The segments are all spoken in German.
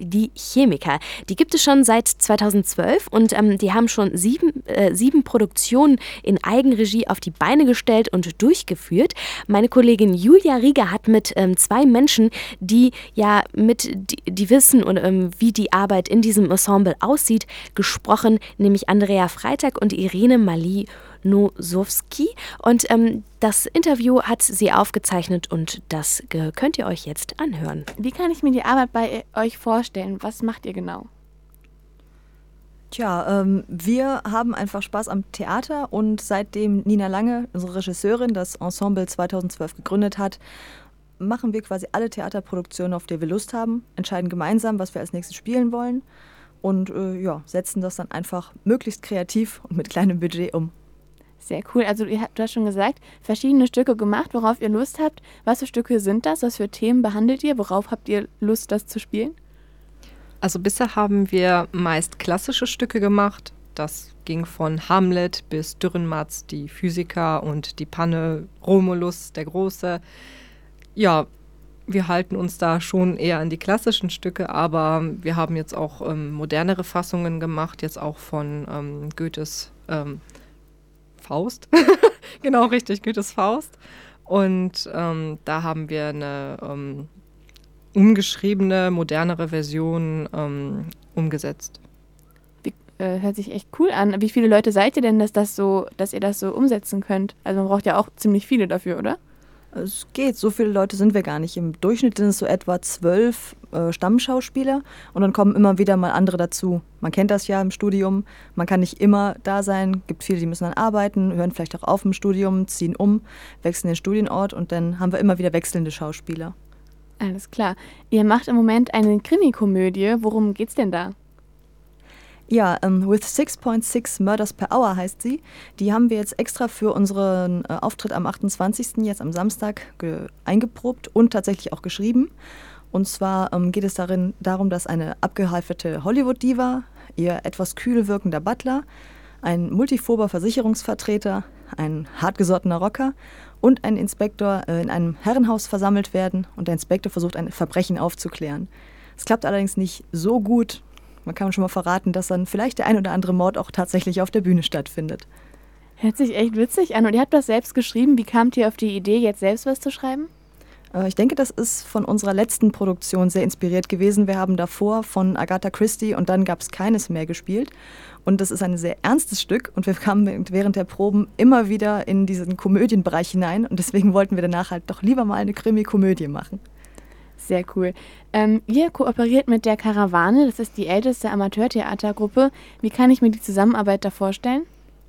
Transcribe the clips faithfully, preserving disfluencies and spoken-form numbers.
die Chemiker. Die gibt es schon seit zweitausendzwölf und ähm, die haben schon sieben, äh, sieben Produktionen in Eigenregie auf die Beine gestellt und durchgeführt. Meine Kollegin Julia Rieger hat mit ähm, zwei Menschen, die ja mit, die, die wissen, und, ähm, wie die Arbeit in diesem Ensemble aussieht, gesprochen, nämlich Andrea Freitag und Irene Malinosowski. Und ähm, das Interview hat sie aufgezeichnet und das äh, könnt ihr euch jetzt anhören. Wie kann ich mir die Arbeit bei euch vorstellen? Was macht ihr genau? Tja, ähm, wir haben einfach Spaß am Theater und seitdem Nina Lange, unsere Regisseurin, das Ensemble zweitausendzwölf gegründet hat, machen wir quasi alle Theaterproduktionen, auf die wir Lust haben, entscheiden gemeinsam, was wir als nächstes spielen wollen und äh, ja, setzen das dann einfach möglichst kreativ und mit kleinem Budget um. Sehr cool. Also ihr habt, du hast schon gesagt, verschiedene Stücke gemacht, worauf ihr Lust habt. Was für Stücke sind das? Was für Themen behandelt ihr? Worauf habt ihr Lust, das zu spielen? Also bisher haben wir meist klassische Stücke gemacht. Das ging von Hamlet bis Dürrenmatz, die Physiker und die Panne, Romulus, der Große. Ja, wir halten uns da schon eher an die klassischen Stücke, aber wir haben jetzt auch ähm, modernere Fassungen gemacht, jetzt auch von ähm, Goethes ähm, Faust. Genau, richtig, Goethes Faust. Und ähm, da haben wir eine ähm, umgeschriebene, modernere Version ähm, umgesetzt. Wie, äh, hört sich echt cool an. Wie viele Leute seid ihr denn, dass, das so, dass ihr das so umsetzen könnt? Also man braucht ja auch ziemlich viele dafür, oder? Es geht, so viele Leute sind wir gar nicht. Im Durchschnitt sind es so etwa zwölf äh, Stammschauspieler und dann kommen immer wieder mal andere dazu. Man kennt das ja im Studium, man kann nicht immer da sein, gibt viele, die müssen dann arbeiten, hören vielleicht auch auf im Studium, ziehen um, wechseln den Studienort und dann haben wir immer wieder wechselnde Schauspieler. Alles klar. Ihr macht im Moment eine Krimikomödie. Worum geht's denn da? Ja, um, With six point six Murders per Hour heißt sie. Die haben wir jetzt extra für unseren äh, Auftritt am achtundzwanzigsten jetzt am Samstag ge- eingeprobt und tatsächlich auch geschrieben. Und zwar ähm, geht es darin darum, dass eine abgehalfterte Hollywood-Diva, ihr etwas kühl wirkender Butler, ein multiphober Versicherungsvertreter, ein hartgesottener Rocker und ein Inspektor äh, in einem Herrenhaus versammelt werden und der Inspektor versucht, ein Verbrechen aufzuklären. Es klappt allerdings nicht so gut. Man kann schon mal verraten, dass dann vielleicht der ein oder andere Mord auch tatsächlich auf der Bühne stattfindet. Hört sich echt witzig an. Und ihr habt das selbst geschrieben. Wie kamt ihr auf die Idee, jetzt selbst was zu schreiben? Äh, ich denke, das ist von unserer letzten Produktion sehr inspiriert gewesen. Wir haben davor von Agatha Christie und dann gab es keines mehr gespielt. Und das ist ein sehr ernstes Stück und wir kamen während der Proben immer wieder in diesen Komödienbereich hinein. Und deswegen wollten wir danach halt doch lieber mal eine Krimi-Komödie machen. Sehr cool. Ähm, ihr kooperiert mit der Karawane, das ist die älteste Amateurtheatergruppe. Wie kann ich mir die Zusammenarbeit da vorstellen?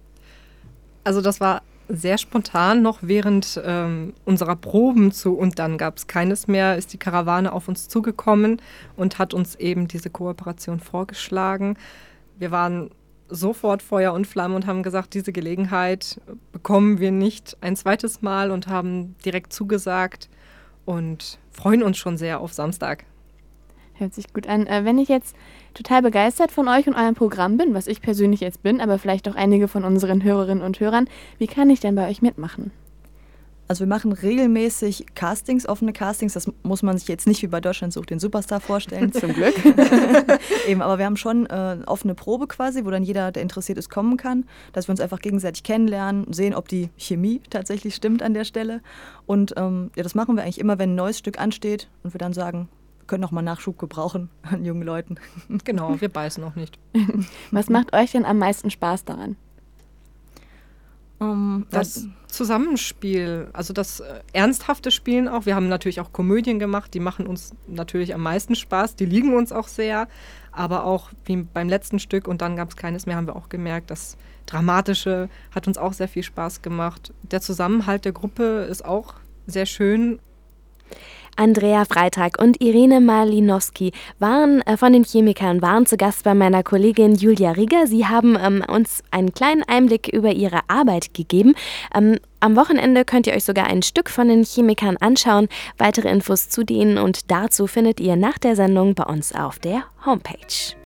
Also das war sehr spontan, noch während ähm, unserer Proben zu und dann gab es keines mehr, ist die Karawane auf uns zugekommen und hat uns eben diese Kooperation vorgeschlagen. Wir waren sofort Feuer und Flamme und haben gesagt, diese Gelegenheit bekommen wir nicht ein zweites Mal und haben direkt zugesagt und freuen uns schon sehr auf Samstag. Hört sich gut an. Äh, wenn ich jetzt total begeistert von euch und eurem Programm bin, was ich persönlich jetzt bin, aber vielleicht auch einige von unseren Hörerinnen und Hörern, wie kann ich denn bei euch mitmachen? Also wir machen regelmäßig Castings, offene Castings. Das muss man sich jetzt nicht wie bei Deutschland sucht den Superstar vorstellen. Zum Glück. Eben, aber wir haben schon äh, offene Probe quasi, wo dann jeder, der interessiert ist, kommen kann. Dass wir uns einfach gegenseitig kennenlernen, sehen, ob die Chemie tatsächlich stimmt an der Stelle. Und ähm, ja, das machen wir eigentlich immer, wenn ein neues Stück ansteht und wir dann sagen, wir können noch mal Nachschub gebrauchen an jungen Leuten. Genau, wir beißen auch nicht. Was macht euch denn am meisten Spaß daran? Um, das Zusammenspiel, also das äh, ernsthafte Spielen auch. Wir haben natürlich auch Komödien gemacht, die machen uns natürlich am meisten Spaß, die liegen uns auch sehr, aber auch wie beim letzten Stück und dann gab es keines mehr, haben wir auch gemerkt, das Dramatische hat uns auch sehr viel Spaß gemacht. Der Zusammenhalt der Gruppe ist auch sehr schön. Andrea Freitag und Irene Malinowski waren äh, von den Chemikern, waren zu Gast bei meiner Kollegin Julia Rieger. Sie haben ähm, uns einen kleinen Einblick über ihre Arbeit gegeben. Ähm, am Wochenende könnt ihr euch sogar ein Stück von den Chemikern anschauen. Weitere Infos zu denen und dazu findet ihr nach der Sendung bei uns auf der Homepage.